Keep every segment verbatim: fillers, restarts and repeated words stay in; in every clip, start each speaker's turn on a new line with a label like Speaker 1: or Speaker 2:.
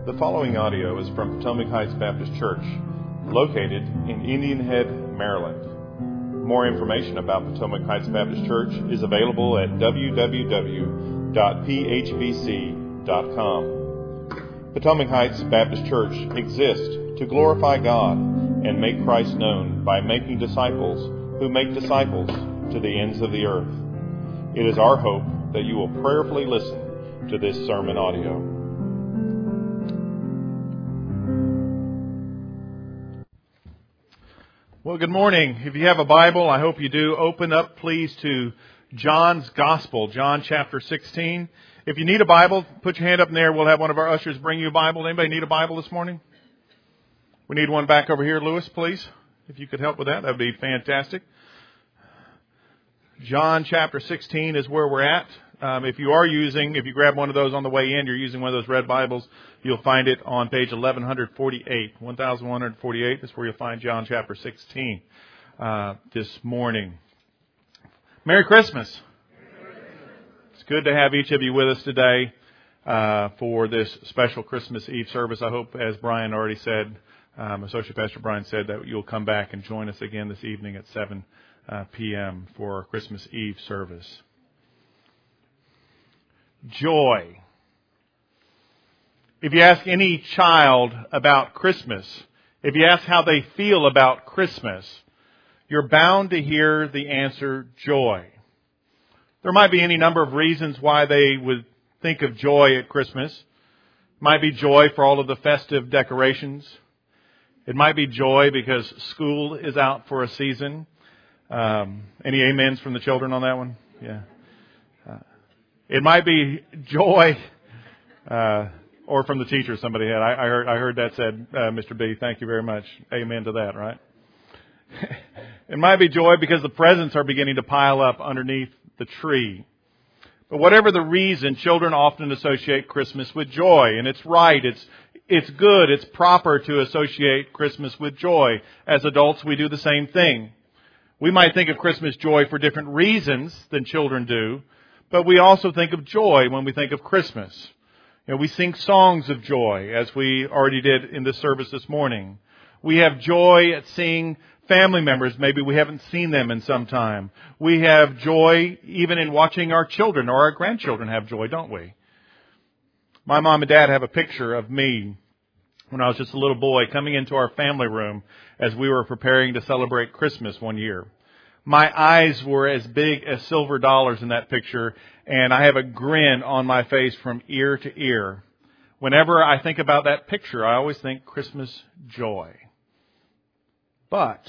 Speaker 1: The following audio is from Potomac Heights Baptist Church, located in Indian Head, Maryland. More information about Potomac Heights Baptist Church is available at w w w dot p h b c dot com. Potomac Heights Baptist Church exists to glorify God and make Christ known by making disciples who make disciples to the ends of the earth. It is our hope that you will prayerfully listen to this sermon audio.
Speaker 2: Well, good morning. If you have a Bible, I hope you do. Open up, please, to John's Gospel, John chapter sixteen. If you need a Bible, put your hand up in there. We'll have one of our ushers bring you a Bible. Anybody need a Bible this morning? We need one back over here, Lewis, please. If you could help with that, that would be fantastic. John chapter sixteen is where we're at. Um, if you are using, if you grab one of those on the way in, you're using one of those red Bibles, you'll find it on page eleven forty-eight. eleven forty-eight is where you'll find John chapter sixteen uh, this morning. Merry Christmas. It's good to have each of you with us today uh, for this special Christmas Eve service. I hope, as Brian already said, um, Associate Pastor Brian said, that you'll come back and join us again this evening at seven p.m. for our Christmas Eve service. Joy. If you ask any child about Christmas, if you ask how they feel about Christmas, you're bound to hear the answer, joy. There might be any number of reasons why they would think of joy at Christmas. It might be joy for all of the festive decorations. It might be joy because school is out for a season. Um, any amens from the children on that one? Yeah. Uh, it might be joy, uh, or from the teacher somebody had. I, I heard I heard that said, uh, Mister B, thank you very much. Amen to that, right? It might be joy because the presents are beginning to pile up underneath the tree. But whatever the reason, children often associate Christmas with joy. And it's right, it's it's good, it's proper to associate Christmas with joy. As adults, we do the same thing. We might think of Christmas joy for different reasons than children do, but we also think of joy when we think of Christmas. You know, we sing songs of joy, as we already did in this service this morning. We have joy at seeing family members. Maybe we haven't seen them in some time. We have joy even in watching our children or our grandchildren have joy, don't we? My mom and dad have a picture of me when I was just a little boy coming into our family room as we were preparing to celebrate Christmas one year. My eyes were as big as silver dollars in that picture, and I have a grin on my face from ear to ear. Whenever I think about that picture, I always think Christmas joy. But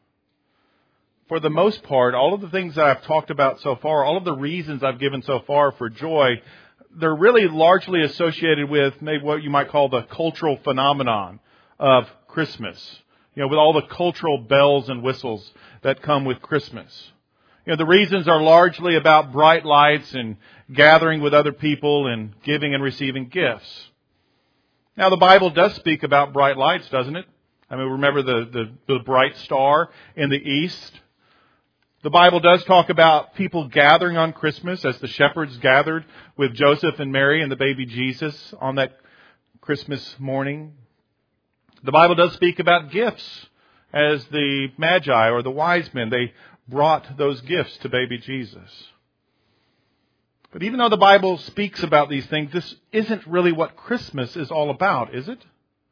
Speaker 2: for the most part, all of the things that I've talked about so far, all of the reasons I've given so far for joy, they're really largely associated with maybe what you might call the cultural phenomenon of Christmas. You know, with all the cultural bells and whistles that come with Christmas. You know, the reasons are largely about bright lights and gathering with other people and giving and receiving gifts. Now, the Bible does speak about bright lights, doesn't it? I mean, remember the, the, the bright star in the east? The Bible does talk about people gathering on Christmas as the shepherds gathered with Joseph and Mary and the baby Jesus on that Christmas morning. The Bible does speak about gifts as the Magi or the wise men, they brought those gifts to baby Jesus. But even though the Bible speaks about these things, this isn't really what Christmas is all about, is it?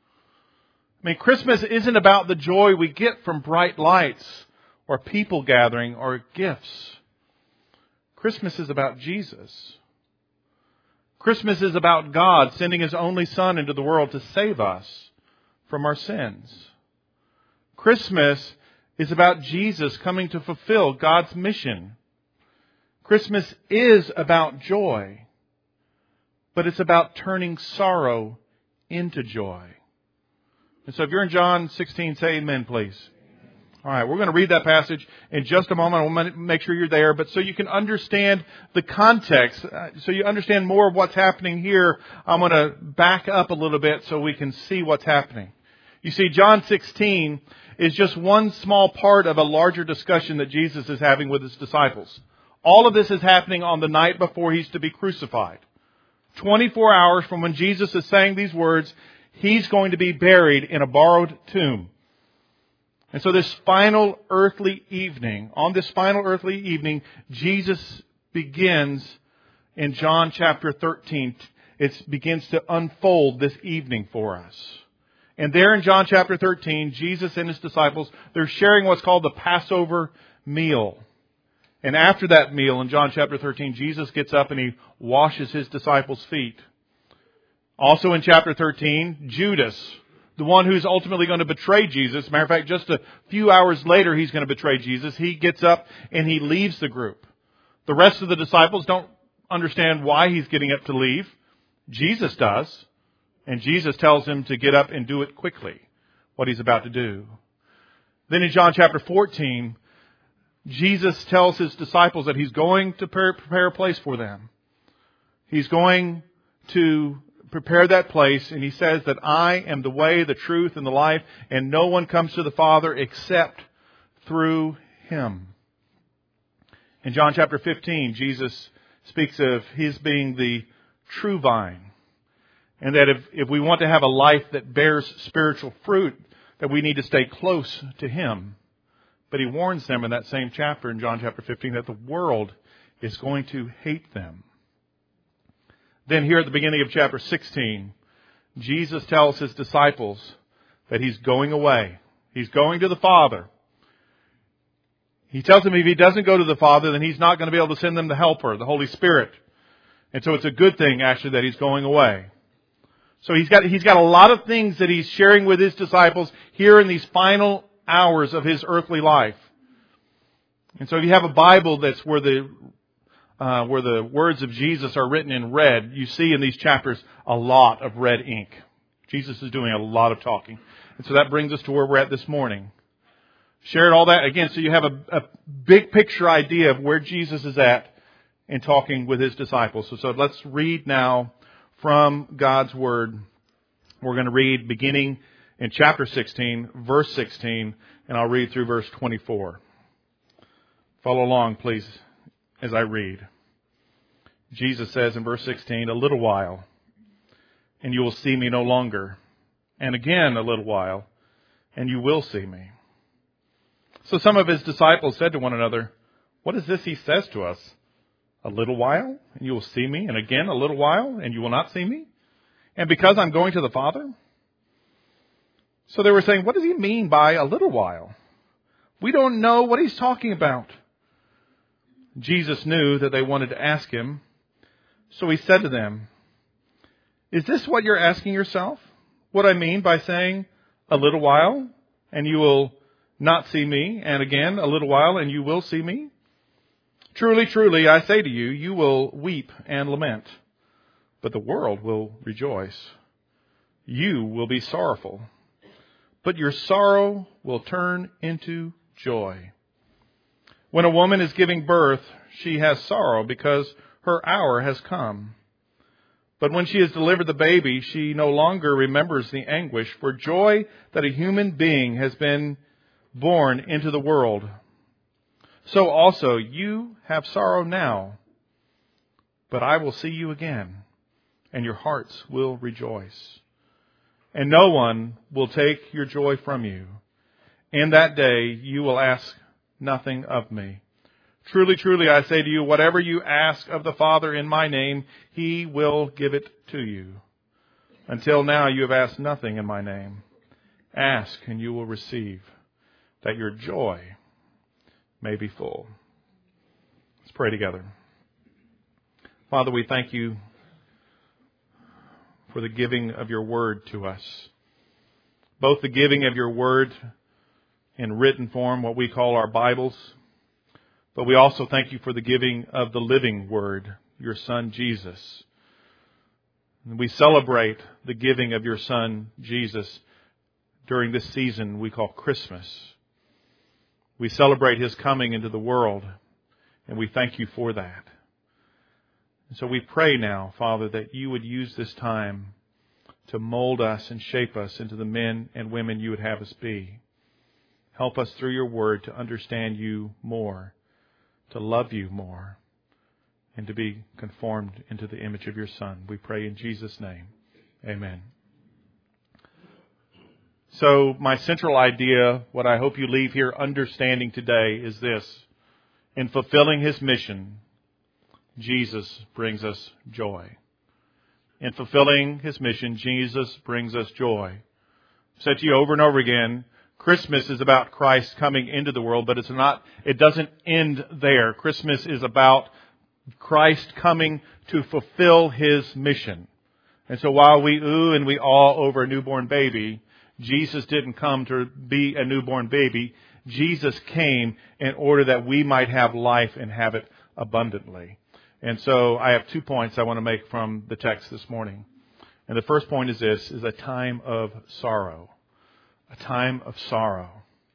Speaker 2: I mean, Christmas isn't about the joy we get from bright lights or people gathering or gifts. Christmas is about Jesus. Christmas is about God sending His only Son into the world to save us from our sins. Christmas is about Jesus coming to fulfill God's mission. Christmas is about joy, but it's about turning sorrow into joy. And so if you're in John sixteen, say amen, please. All right, we're going to read that passage in just a moment. I want to make sure you're there. But so you can understand the context, so you understand more of what's happening here, I'm going to back up a little bit so we can see what's happening. You see, John sixteen is just one small part of a larger discussion that Jesus is having with His disciples. All of this is happening on the night before He's to be crucified. twenty-four hours from when Jesus is saying these words, He's going to be buried in a borrowed tomb. And so this final earthly evening, on this final earthly evening, Jesus begins in John chapter thirteen. It begins to unfold this evening for us. And there in John chapter thirteen, Jesus and His disciples, they're sharing what's called the Passover meal. And after that meal in John chapter thirteen, Jesus gets up and He washes His disciples' feet. Also in chapter thirteen, Judas, the one who's ultimately going to betray Jesus. Matter of fact, just a few hours later, he's going to betray Jesus. He gets up and he leaves the group. The rest of the disciples don't understand why he's getting up to leave. Jesus does. And Jesus tells him to get up and do it quickly, what he's about to do. Then in John chapter fourteen, Jesus tells His disciples that He's going to prepare a place for them. He's going to prepare that place, and He says that I am the way, the truth, and the life, and no one comes to the Father except through Him. In John chapter fifteen, Jesus speaks of His being the true vine, and that if, if we want to have a life that bears spiritual fruit, that we need to stay close to Him. But He warns them in that same chapter, in John chapter fifteen, that the world is going to hate them. Then here at the beginning of chapter sixteen, Jesus tells His disciples that He's going away. He's going to the Father. He tells them if He doesn't go to the Father, then He's not going to be able to send them the Helper, the Holy Spirit. And so it's a good thing, actually, that He's going away. So He's got, He's got a lot of things that He's sharing with His disciples here in these final hours of His earthly life. And so if you have a Bible that's where the uh, where the words of Jesus are written in red, you see in these chapters a lot of red ink. Jesus is doing a lot of talking. And so that brings us to where we're at this morning. Shared all that again so you have a, a big picture idea of where Jesus is at in talking with His disciples. So, so let's read now from God's Word. We're going to read beginning in chapter sixteen, verse sixteen, and I'll read through verse twenty-four. Follow along, please, as I read. Jesus says in verse sixteen, "A little while, and you will see me no longer. And again a little while, and you will see me." So some of His disciples said to one another, "What is this He says to us? A little while, and you will see me, and again a little while, and you will not see me? And because I'm going to the Father?" So they were saying, what does He mean by a little while? We don't know what He's talking about. Jesus knew that they wanted to ask Him, so He said to them, "Is this what you're asking yourself? What I mean by saying, a little while, and you will not see me, and again a little while, and you will see me? Truly, truly, I say to you, you will weep and lament, but the world will rejoice. You will be sorrowful, but your sorrow will turn into joy. When a woman is giving birth, she has sorrow because her hour has come. But when she has delivered the baby, she no longer remembers the anguish for joy that a human being has been born into the world. So also you have sorrow now, but I will see you again, and your hearts will rejoice. And no one will take your joy from you. In that day you will ask nothing of me. Truly, truly, I say to you, whatever you ask of the Father in my name, He will give it to you. Until now you have asked nothing in my name. Ask, and you will receive, that your joy may be full." Let's pray together. Father, we thank you for the giving of your word to us. Both the giving of your word in written form, what we call our Bibles, but we also thank you for the giving of the living word, your Son Jesus. And we celebrate the giving of your Son Jesus during this season we call Christmas. We celebrate His coming into the world, and we thank you for that. And so we pray now, Father, that you would use this time to mold us and shape us into the men and women you would have us be. Help us through your word to understand you more, to love you more, and to be conformed into the image of your Son. We pray in Jesus' name. Amen. So my central idea, what I hope you leave here understanding today, is this. In fulfilling His mission, Jesus brings us joy. In fulfilling His mission, Jesus brings us joy. I've said to you over and over again, Christmas is about Christ coming into the world, but it's not, it doesn't end there. Christmas is about Christ coming to fulfill His mission. And so while we ooh and we awe over a newborn baby, Jesus didn't come to be a newborn baby. Jesus came in order that we might have life and have it abundantly. And so I have two points I want to make from the text this morning. And the first point is this, is a time of sorrow. A time of sorrow.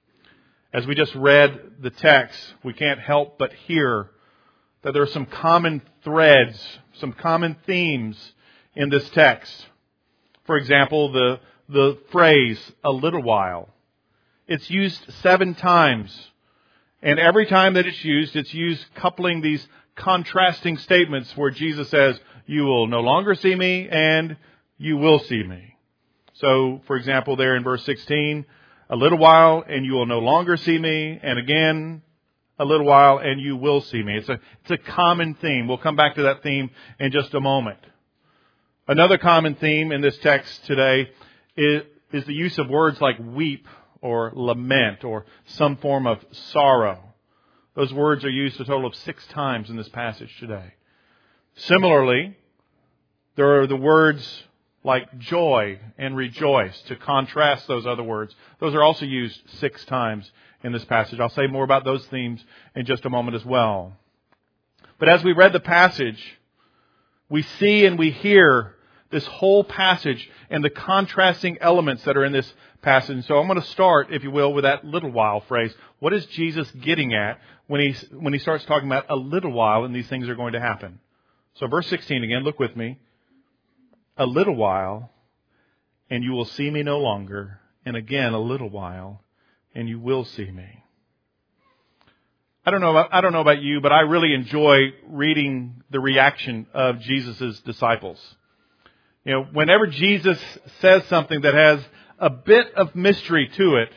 Speaker 2: As we just read the text, we can't help but hear that there are some common threads, some common themes in this text. For example, the the phrase, a little while. It's used seven times. And every time that it's used, it's used coupling these contrasting statements where Jesus says, you will no longer see me and you will see me. So, for example, there in verse sixteen, a little while and you will no longer see me, and again, a little while and you will see me. It's a, it's a common theme. We'll come back to that theme in just a moment. Another common theme in this text today is, is the use of words like weep or lament or some form of sorrow. Those words are used a total of six times in this passage today. Similarly, there are the words like joy and rejoice to contrast those other words. Those are also used six times in this passage. I'll say more about those themes in just a moment as well. But as we read the passage, we see and we hear this whole passage and the contrasting elements that are in this passage. And so I'm going to start, if you will, with that little while phrase. What is Jesus getting at when he, when he starts talking about a little while and these things are going to happen? So verse sixteen again, look with me. A little while and you will see me no longer. And again, a little while and you will see me. I don't know about, I don't know about you, but I really enjoy reading the reaction of Jesus' disciples. You know, whenever Jesus says something that has a bit of mystery to it,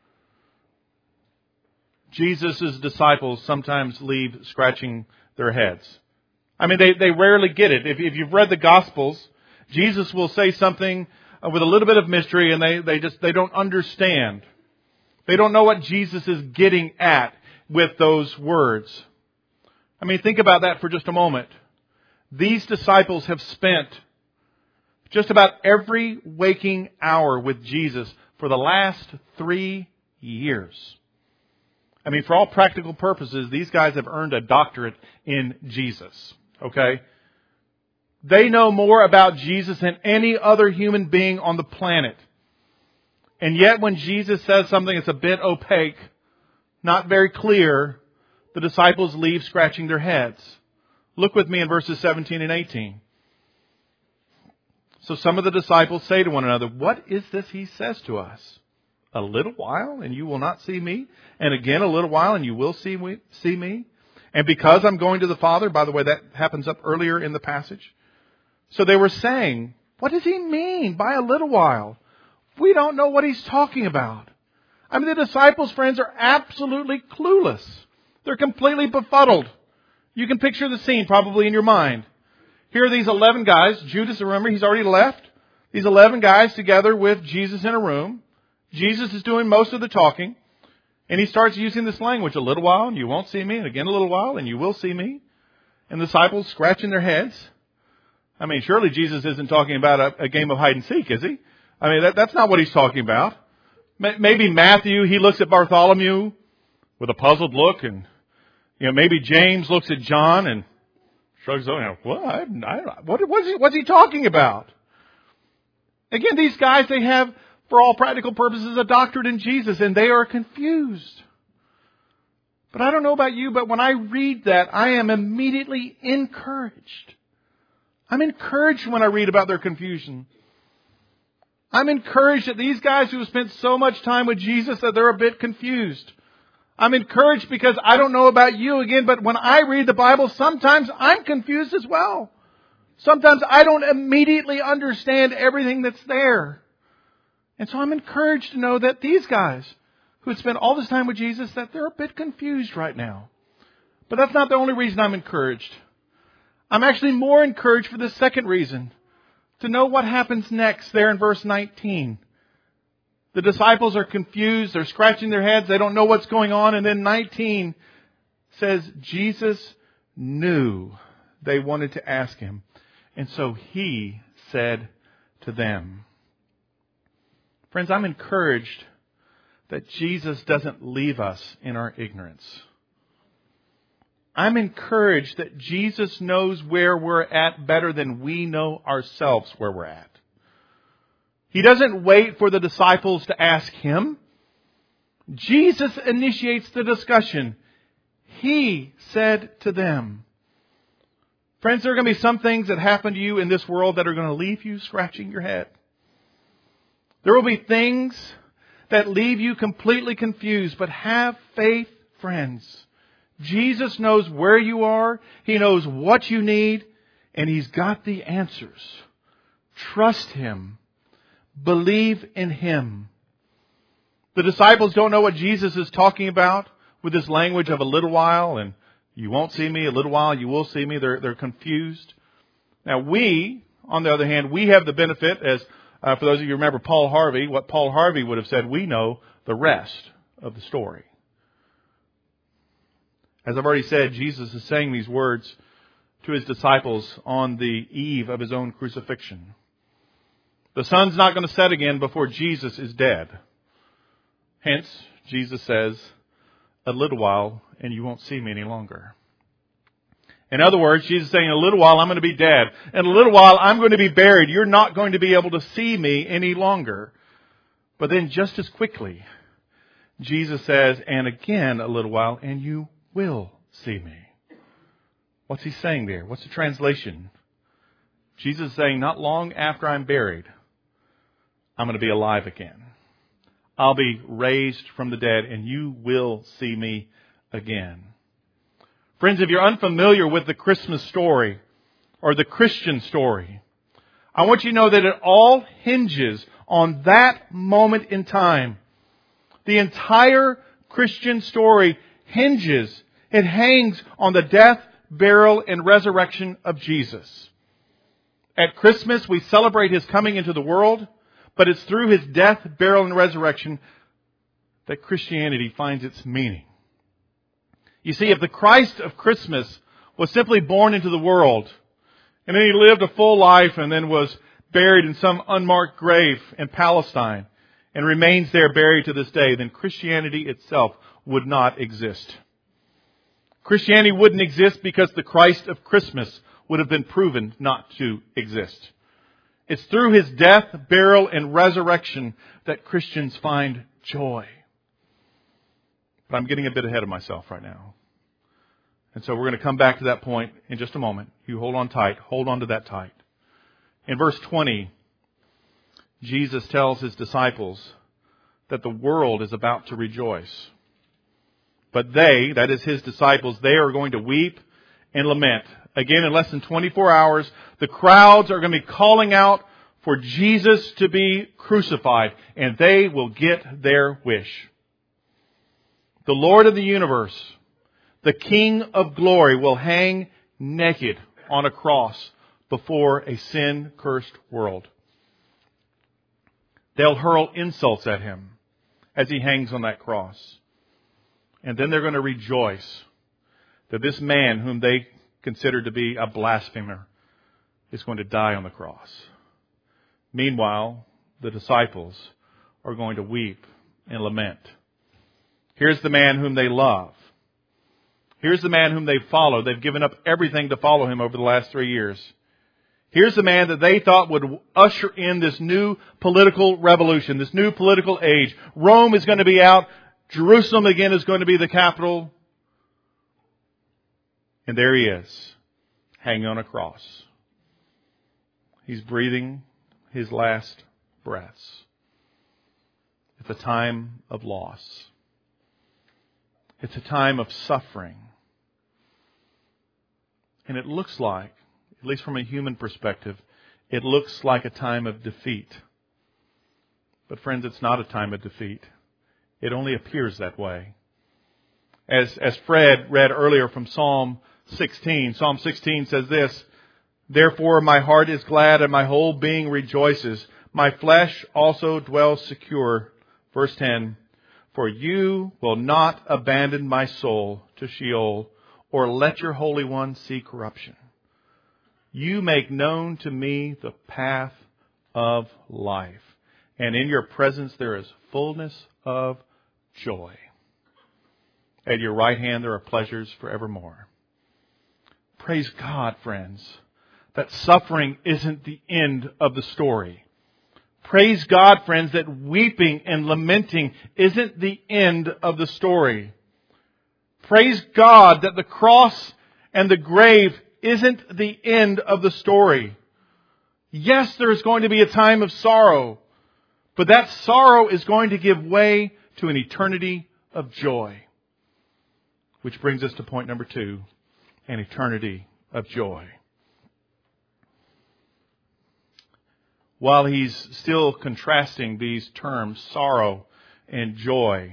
Speaker 2: Jesus' disciples sometimes leave scratching their heads. I mean, they, they rarely get it. If, if you've read the Gospels, Jesus will say something with a little bit of mystery and they, they just, they don't understand. They don't know what Jesus is getting at with those words. I mean, think about that for just a moment. These disciples have spent just about every waking hour with Jesus for the last three years. I mean, for all practical purposes, these guys have earned a doctorate in Jesus. Okay? They know more about Jesus than any other human being on the planet. And yet when Jesus says something that's a bit opaque, not very clear, the disciples leave scratching their heads. Look with me in verses seventeen and eighteen. So some of the disciples say to one another, what is this he says to us? A little while and you will not see me. And again, a little while and you will see me, see me. And because I'm going to the Father, by the way, that happens up earlier in the passage. So they were saying, what does he mean by a little while? We don't know what he's talking about. I mean, the disciples, friends, are absolutely clueless. They're completely befuddled. You can picture the scene probably in your mind. Here are these eleven guys. Judas, remember, he's already left. These eleven guys together with Jesus in a room. Jesus is doing most of the talking. And he starts using this language, a little while and you won't see me. And again, a little while and you will see me. And the disciples scratching their heads. I mean, surely Jesus isn't talking about a, a game of hide and seek, is he? I mean, that, that's not what he's talking about. Maybe Matthew, he looks at Bartholomew with a puzzled look. And, you know, maybe James looks at John and shrugs on, you know, what? I, I, what what's, he, what's he talking about? Again, these guys, they have, for all practical purposes, a doctorate in Jesus, and they are confused. But I don't know about you, but when I read that, I am immediately encouraged. I'm encouraged when I read about their confusion. I'm encouraged that these guys who have spent so much time with Jesus that they're a bit confused. I'm encouraged because I don't know about you again, but when I read the Bible, sometimes I'm confused as well. Sometimes I don't immediately understand everything that's there. And so I'm encouraged to know that these guys who had spent all this time with Jesus, that they're a bit confused right now. But that's not the only reason I'm encouraged. I'm actually more encouraged for the second reason, to know what happens next there in verse nineteen. The disciples are confused. They're scratching their heads. They don't know what's going on. And then nineteen says Jesus knew they wanted to ask Him. And so He said to them. Friends, I'm encouraged that Jesus doesn't leave us in our ignorance. I'm encouraged that Jesus knows where we're at better than we know ourselves where we're at. He doesn't wait for the disciples to ask Him. Jesus initiates the discussion. He said to them. Friends, there are going to be some things that happen to you in this world that are going to leave you scratching your head. There will be things that leave you completely confused, but have faith, friends. Jesus knows where you are. He knows what you need, and He's got the answers. Trust Him. Believe in Him. The disciples don't know what Jesus is talking about with this language of a little while, and you won't see me, a little while you will see me. They're, they're confused. Now we, on the other hand, we have the benefit, as uh, for those of you who remember Paul Harvey, what Paul Harvey would have said, we know the rest of the story. As I've already said, Jesus is saying these words to His disciples on the eve of His own crucifixion. The sun's not going to set again before Jesus is dead. Hence, Jesus says, a little while and you won't see me any longer. In other words, Jesus is saying, in a little while I'm going to be dead. In a little while I'm going to be buried. You're not going to be able to see me any longer. But then just as quickly, Jesus says, and again a little while and you will see me. What's He saying there? What's the translation? Jesus is saying, not long after I'm buried, I'm going to be alive again. I'll be raised from the dead and you will see me again. Friends, if you're unfamiliar with the Christmas story or the Christian story, I want you to know that it all hinges on that moment in time. The entire Christian story hinges, it hangs on the death, burial, and resurrection of Jesus. At Christmas, we celebrate His coming into the world, but it's through His death, burial, and resurrection that Christianity finds its meaning. You see, if the Christ of Christmas was simply born into the world, and then He lived a full life and then was buried in some unmarked grave in Palestine, and remains there buried to this day, then Christianity itself would not exist. Christianity wouldn't exist because the Christ of Christmas would have been proven not to exist. It's through His death, burial, and resurrection that Christians find joy. But I'm getting a bit ahead of myself right now. And so we're going to come back to that point in just a moment. You hold on tight. Hold on to that tight. In verse twenty, Jesus tells His disciples that the world is about to rejoice. But they, that is His disciples, they are going to weep and lament. Again, in less than twenty-four hours, the crowds are going to be calling out for Jesus to be crucified, and they will get their wish. The Lord of the universe, the King of glory, will hang naked on a cross before a sin-cursed world. They'll hurl insults at Him as He hangs on that cross. And then they're going to rejoice that this man whom they considered to be a blasphemer is going to die on the cross. Meanwhile, the disciples are going to weep and lament. Here's the man whom they love. Here's the man whom they follow. They've given up everything to follow Him over the last three years. Here's the man that they thought would usher in this new political revolution, this new political age. Rome is going to be out. Jerusalem again is going to be the capital. And there He is, hanging on a cross. He's breathing His last breaths. It's a time of loss. It's a time of suffering. And it looks like, at least from a human perspective, it looks like a time of defeat. But friends, it's not a time of defeat. It only appears that way. As, as Fred read earlier from Psalm sixteen, Psalm sixteen says this, "Therefore my heart is glad and my whole being rejoices. My flesh also dwells secure." Verse ten, "For you will not abandon my soul to Sheol, or let your Holy One see corruption. You make known to me the path of life, and in your presence there is fullness of joy. At your right hand there are pleasures forevermore." Praise God, friends, that suffering isn't the end of the story. Praise God, friends, that weeping and lamenting isn't the end of the story. Praise God that the cross and the grave isn't the end of the story. Yes, there is going to be a time of sorrow, but that sorrow is going to give way to an eternity of joy. Which brings us to point number two, an eternity of joy. While he's still contrasting these terms, sorrow and joy,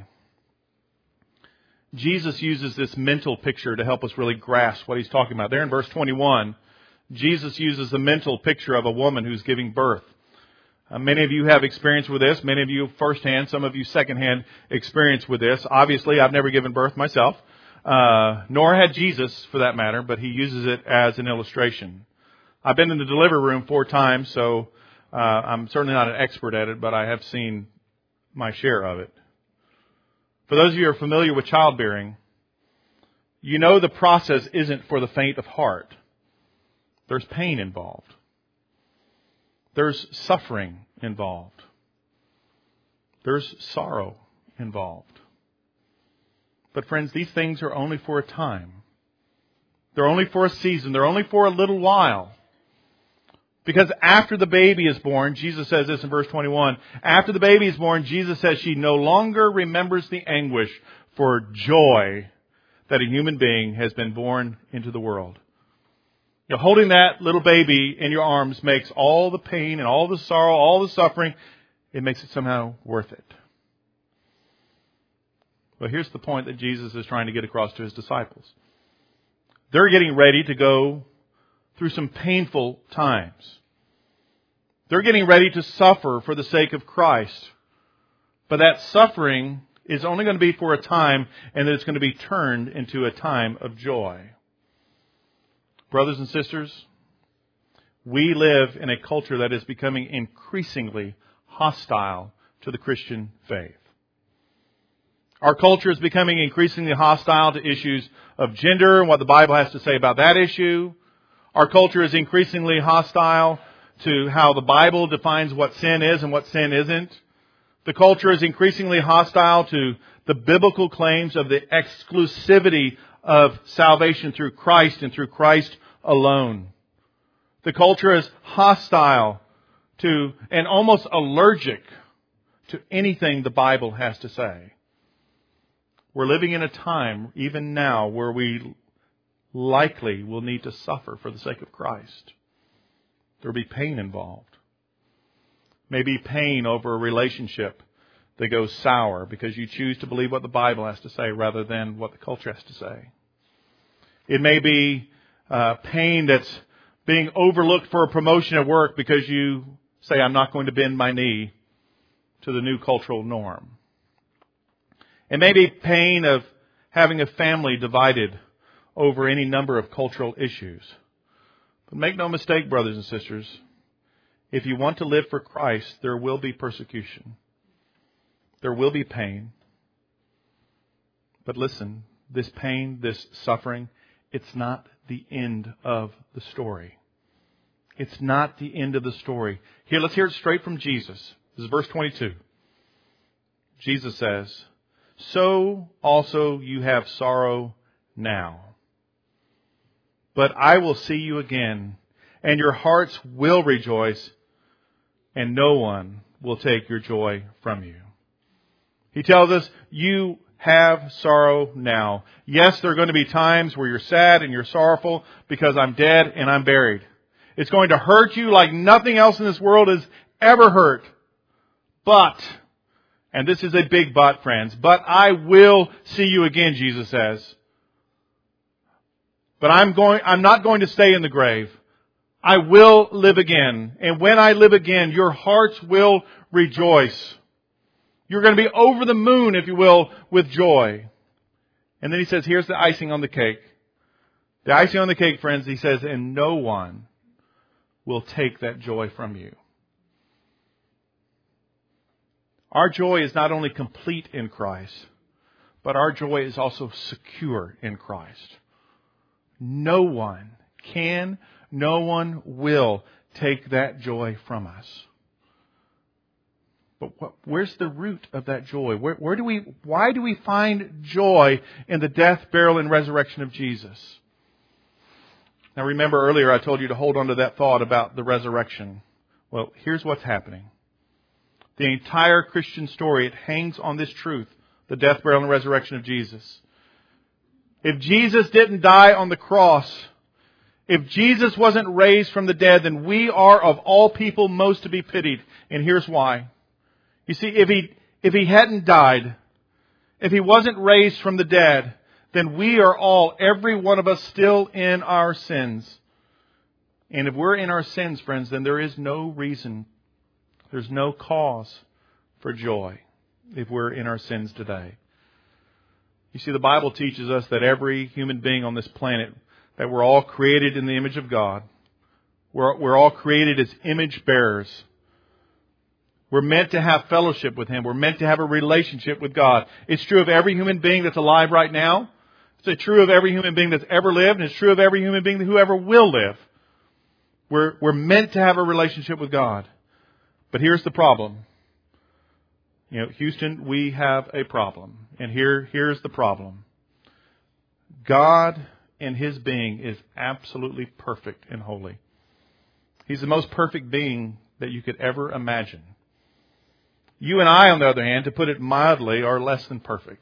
Speaker 2: Jesus uses this mental picture to help us really grasp what he's talking about. There in verse twenty-one, Jesus uses the mental picture of a woman who's giving birth. Uh, many of you have experience with this. Many of you firsthand, some of you secondhand experience with this. Obviously, I've never given birth myself, uh, nor had Jesus for that matter, but he uses it as an illustration. I've been in the delivery room four times, so uh, I'm certainly not an expert at it, but I have seen my share of it. For those of you who are familiar with childbearing, you know the process isn't for the faint of heart. There's pain involved. There's suffering involved. There's sorrow involved. But friends, these things are only for a time. They're only for a season. They're only for a little while. Because after the baby is born, Jesus says this in verse twenty-one, after the baby is born, Jesus says she no longer remembers the anguish for joy that a human being has been born into the world. You know, holding that little baby in your arms makes all the pain and all the sorrow, all the suffering, it makes it somehow worth it. Well, here's the point that Jesus is trying to get across to his disciples. They're getting ready to go through some painful times. They're getting ready to suffer for the sake of Christ. But that suffering is only going to be for a time, and it's going to be turned into a time of joy. Brothers and sisters, we live in a culture that is becoming increasingly hostile to the Christian faith. Our culture is becoming increasingly hostile to issues of gender and what the Bible has to say about that issue. Our culture is increasingly hostile to how the Bible defines what sin is and what sin isn't. The culture is increasingly hostile to the biblical claims of the exclusivity of salvation through Christ and through Christ alone. The culture is hostile to and almost allergic to anything the Bible has to say. We're living in a time, even now, where we likely will need to suffer for the sake of Christ. There will be pain involved. Maybe pain over a relationship that goes sour because you choose to believe what the Bible has to say rather than what the culture has to say. It may be uh, pain that's being overlooked for a promotion at work because you say, I'm not going to bend my knee to the new cultural norm. It may be pain of having a family divided over any number of cultural issues. But make no mistake, brothers and sisters, if you want to live for Christ, there will be persecution. There will be pain. But listen, this pain, this suffering, it's not the end of the story. It's not the end of the story. Here, let's hear it straight from Jesus. This is verse twenty-two. Jesus says, so also you have sorrow now. But I will see you again, and your hearts will rejoice, and no one will take your joy from you. He tells us, you have sorrow now. Yes, there are going to be times where you're sad and you're sorrowful because I'm dead and I'm buried. It's going to hurt you like nothing else in this world has ever hurt. But, and this is a big but, friends, but I will see you again, Jesus says. But I'm going, I'm not going to stay in the grave. I will live again. And when I live again, your hearts will rejoice. You're going to be over the moon, if you will, with joy. And then he says, here's the icing on the cake. The icing on the cake, friends, he says, and no one will take that joy from you. Our joy is not only complete in Christ, but our joy is also secure in Christ. No one can, no one will take that joy from us. But what, where's the root of that joy? Where, where do we, why do we find joy in the death, burial, and resurrection of Jesus? Now remember earlier I told you to hold on to that thought about the resurrection. Well, here's what's happening. The entire Christian story, it hangs on this truth, the death, burial, and resurrection of Jesus. If Jesus didn't die on the cross, if Jesus wasn't raised from the dead, then we are of all people most to be pitied. And here's why. You see, if he, if he hadn't died, if he wasn't raised from the dead, then we are all, every one of us, still in our sins. And if we're in our sins, friends, then there is no reason, there's no cause for joy if we're in our sins today. You see, the Bible teaches us that every human being on this planet, that we're all created in the image of God. We're, we're all created as image bearers. We're meant to have fellowship with Him. We're meant to have a relationship with God. It's true of every human being that's alive right now. It's true of every human being that's ever lived. And it's true of every human being who ever will live. We're, we're meant to have a relationship with God. But here's the problem. You know, Houston, we have a problem. And here, here's the problem. God in His being is absolutely perfect and holy. He's the most perfect being that you could ever imagine. You and I, on the other hand, to put it mildly, are less than perfect.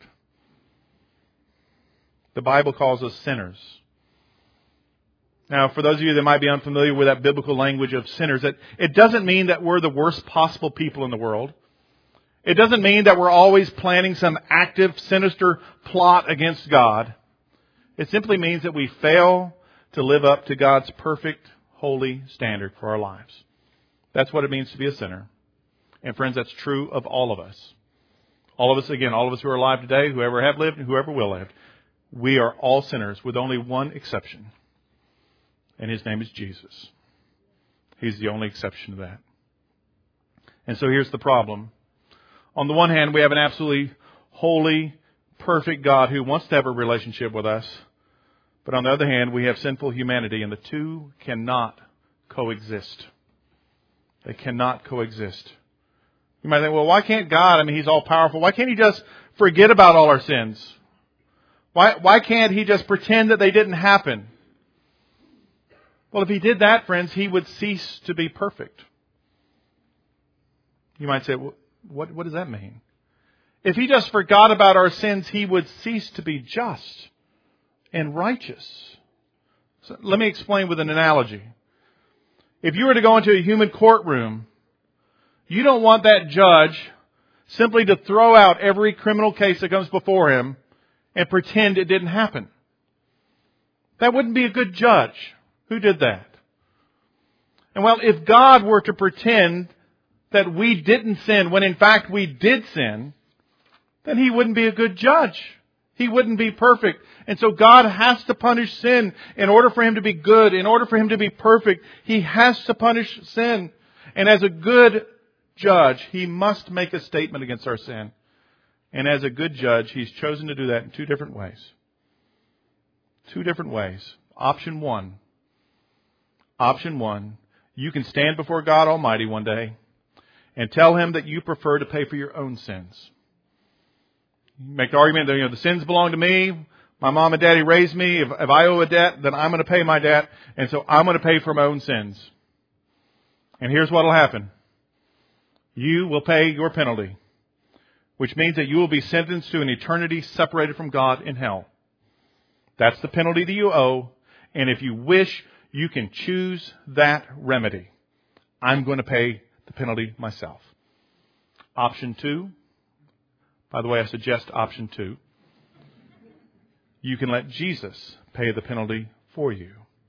Speaker 2: The Bible calls us sinners. Now, for those of you that might be unfamiliar with that biblical language of sinners, it, it doesn't mean that we're the worst possible people in the world. It doesn't mean that we're always planning some active, sinister plot against God. It simply means that we fail to live up to God's perfect, holy standard for our lives. That's what it means to be a sinner. And friends, that's true of all of us. All of us, again, all of us who are alive today, whoever have lived and whoever will live, we are all sinners with only one exception. And His name is Jesus. He's the only exception to that. And so here's the problem. On the one hand, we have an absolutely holy, perfect God who wants to have a relationship with us. But on the other hand, we have sinful humanity, and the two cannot coexist. They cannot coexist. You might think, well, why can't God? I mean, He's all powerful. Why can't He just forget about all our sins? Why, why can't He just pretend that they didn't happen? Well, if He did that, friends, He would cease to be perfect. You might say, well, what, what does that mean? If He just forgot about our sins, He would cease to be just and righteous. So let me explain with an analogy. If you were to go into a human courtroom, you don't want that judge simply to throw out every criminal case that comes before him and pretend it didn't happen. That wouldn't be a good judge. Who did that? And well, if God were to pretend that we didn't sin when in fact we did sin, then He wouldn't be a good judge. He wouldn't be perfect. And so God has to punish sin in order for Him to be good. In order for Him to be perfect, He has to punish sin. And as a good judge, He must make a statement against our sin. And as a good judge, He's chosen to do that in two different ways. Two different ways. Option one. Option one. You can stand before God Almighty one day and tell Him that you prefer to pay for your own sins. You make the argument that, you know, the sins belong to me. My mom and daddy raised me. If, if I owe a debt, then I'm going to pay my debt. And so I'm going to pay for my own sins. And here's what will happen. You will pay your penalty, which means that you will be sentenced to an eternity separated from God in hell. That's the penalty that you owe. And if you wish, you can choose that remedy. I'm going to pay the penalty myself. Option two, by the way, I suggest option two. You can let Jesus pay the penalty for you.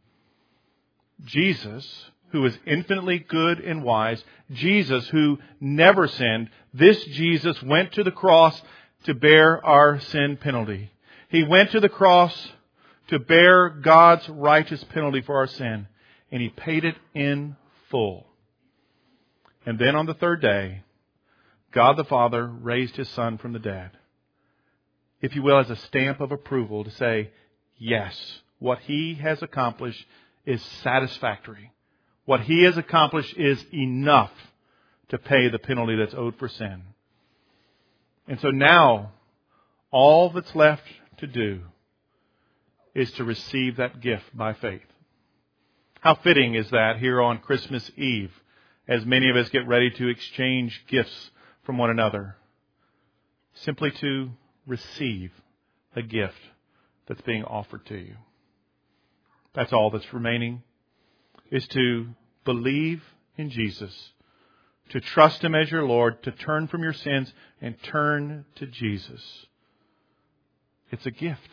Speaker 2: Jesus, who is infinitely good and wise, Jesus, who never sinned, this Jesus went to the cross to bear our sin penalty. He went to the cross to bear God's righteous penalty for our sin, and He paid it in full. And then on the third day, God the Father raised His Son from the dead, if you will, as a stamp of approval to say, yes, what He has accomplished is satisfactory. What He has accomplished is enough to pay the penalty that's owed for sin. And so now, all that's left to do is to receive that gift by faith. How fitting is that here on Christmas Eve, as many of us get ready to exchange gifts from one another, simply to receive a gift that's being offered to you. That's all that's remaining, is to believe in Jesus, to trust Him as your Lord, to turn from your sins and turn to Jesus. It's a gift.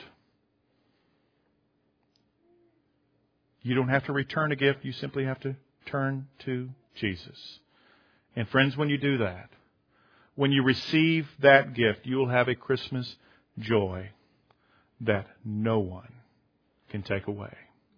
Speaker 2: You don't have to return a gift. You simply have to turn to Jesus. And friends, when you do that, when you receive that gift, you will have a Christmas joy that no one can take away.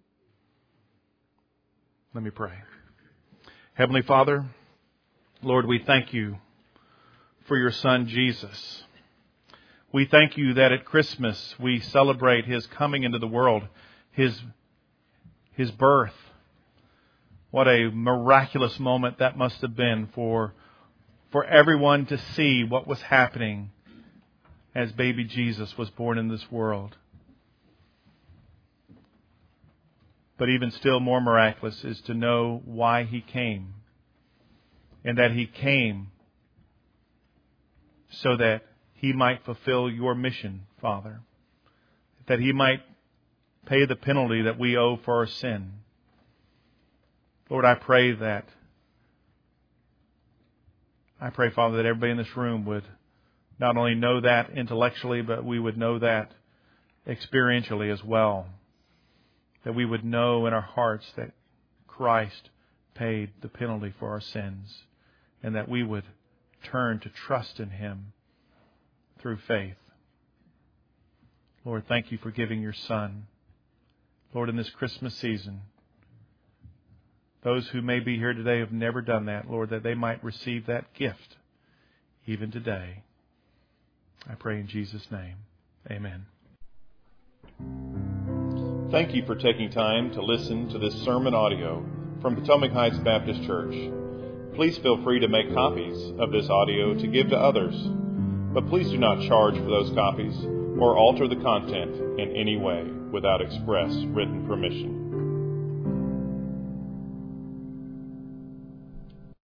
Speaker 2: Let me pray. Heavenly Father, Lord, we thank You for Your Son, Jesus. We thank You that at Christmas we celebrate His coming into the world, His, His birth. What a miraculous moment that must have been for, for everyone to see what was happening as baby Jesus was born in this world. But even still more miraculous is to know why He came. And that He came so that He might fulfill Your mission, Father. That He might pay the penalty that we owe for our sin. Lord, I pray that, I pray, Father, that everybody in this room would not only know that intellectually, but we would know that experientially as well. That we would know in our hearts that Christ paid the penalty for our sins, and that we would turn to trust in Him through faith. Lord, thank You for giving Your Son. Lord, in this Christmas season, those who may be here today have never done that, Lord, that they might receive that gift even today. I pray in Jesus' name. Amen.
Speaker 1: Thank you for taking time to listen to this sermon audio from Potomac Heights Baptist Church. Please feel free to make copies of this audio to give to others, but please do not charge for those copies or alter the content in any way without express written permission.